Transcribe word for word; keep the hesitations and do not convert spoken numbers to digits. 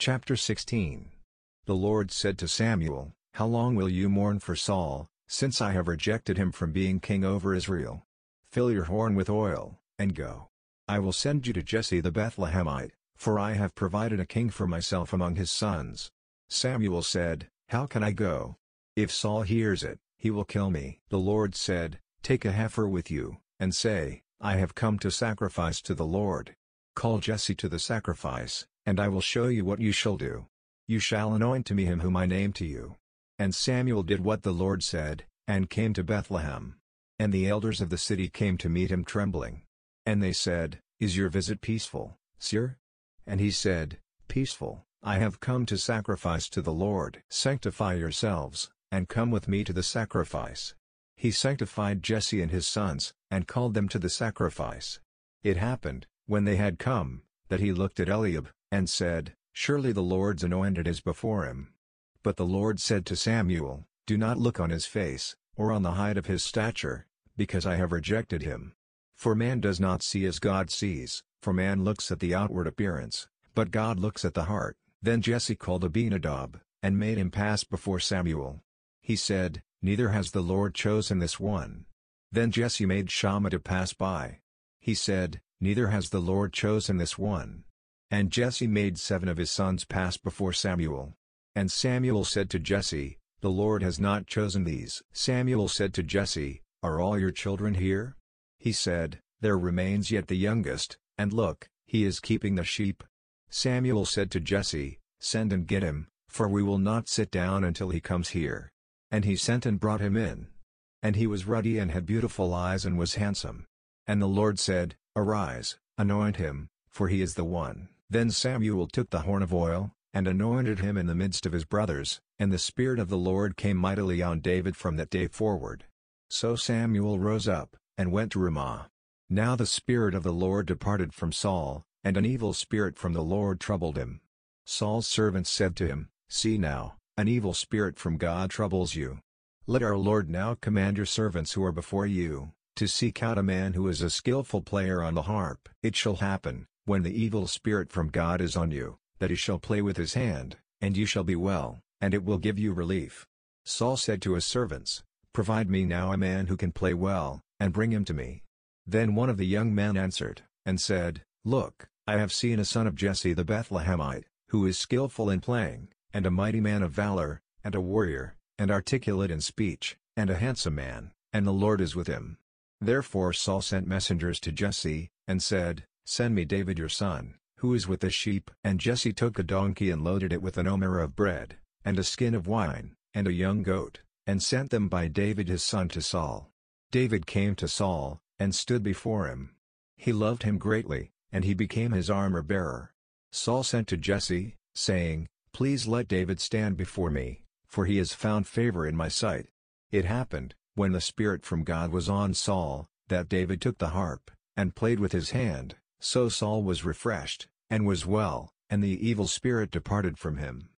Chapter sixteen. The Lord said to Samuel, "How long will you mourn for Saul, since I have rejected him from being king over Israel? Fill your horn with oil, and go. I will send you to Jesse the Bethlehemite, for I have provided a king for myself among his sons." Samuel said, "How can I go? If Saul hears it, he will kill me." The Lord said, "Take a heifer with you, and say, 'I have come to sacrifice to the Lord.' Call Jesse to the sacrifice, and I will show you what you shall do. You shall anoint to me him whom I name to you." And Samuel did what the Lord said, and came to Bethlehem. And the elders of the city came to meet him trembling. And they said, "Is your visit peaceful, sir?" And he said, "Peaceful. I have come to sacrifice to the Lord." "Sanctify yourselves, and come with me to the sacrifice." He sanctified Jesse and his sons, and called them to the sacrifice. It happened, when they had come, that he looked at Eliab, and said, "Surely the Lord's anointed is before him." But the Lord said to Samuel, "Do not look on his face, or on the height of his stature, because I have rejected him. For man does not see as God sees, for man looks at the outward appearance, but God looks at the heart." Then Jesse called Abinadab, and made him pass before Samuel. He said, "Neither has the Lord chosen this one." Then Jesse made Shammah to pass by. He said, "Neither has the Lord chosen this one." And Jesse made seven of his sons pass before Samuel. And Samuel said to Jesse, "The Lord has not chosen these." Samuel said to Jesse, "Are all your children here?" He said, "There remains yet the youngest, and look, he is keeping the sheep." Samuel said to Jesse, "Send and get him, for we will not sit down until he comes here." And he sent and brought him in. And he was ruddy and had beautiful eyes and was handsome. And the Lord said, "Arise, anoint him, for he is the one." Then Samuel took the horn of oil, and anointed him in the midst of his brothers, and the Spirit of the Lord came mightily on David from that day forward. So Samuel rose up, and went to Ramah. Now the Spirit of the Lord departed from Saul, and an evil spirit from the Lord troubled him. Saul's servants said to him, "See now, an evil spirit from God troubles you. Let our Lord now command your servants who are before you, to seek out a man who is a skillful player on the harp. It shall happen, when the evil spirit from God is on you, that he shall play with his hand, and you shall be well, and it will give you relief." Saul said to his servants, "Provide me now a man who can play well, and bring him to me." Then one of the young men answered, and said, "Look, I have seen a son of Jesse the Bethlehemite, who is skillful in playing, and a mighty man of valor, and a warrior, and articulate in speech, and a handsome man, and the Lord is with him." Therefore Saul sent messengers to Jesse, and said, "Send me David your son, who is with the sheep." And Jesse took a donkey and loaded it with an omer of bread, and a skin of wine, and a young goat, and sent them by David his son to Saul. David came to Saul, and stood before him. He loved him greatly, and he became his armor-bearer. Saul sent to Jesse, saying, "Please let David stand before me, for he has found favor in my sight." It happened, when the Spirit from God was on Saul, that David took the harp, and played with his hand. So Saul was refreshed, and was well, and the evil spirit departed from him.